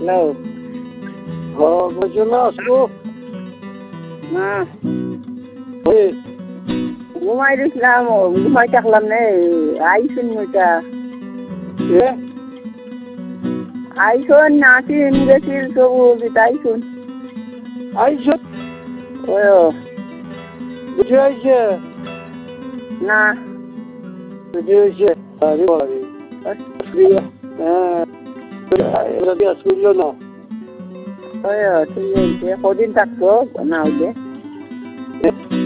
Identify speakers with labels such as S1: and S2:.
S1: hello
S2: বলছো না আসবো
S1: না
S2: ওই
S1: ঘুমাই দিয়েছিলাম ঘুমাই থাকলাম নে আইসুন ওইটা
S2: এ
S1: আইসুন নাচিন গেছিল সবু আইসুন
S2: আইসো
S1: ও
S2: বুঝে আইছে
S1: না
S2: বুঝে আইছে আরে বাড়ি হ্যাঁ এটা আসলো না
S1: ওই ঠিক আছে কদিন থাকতো না হইলে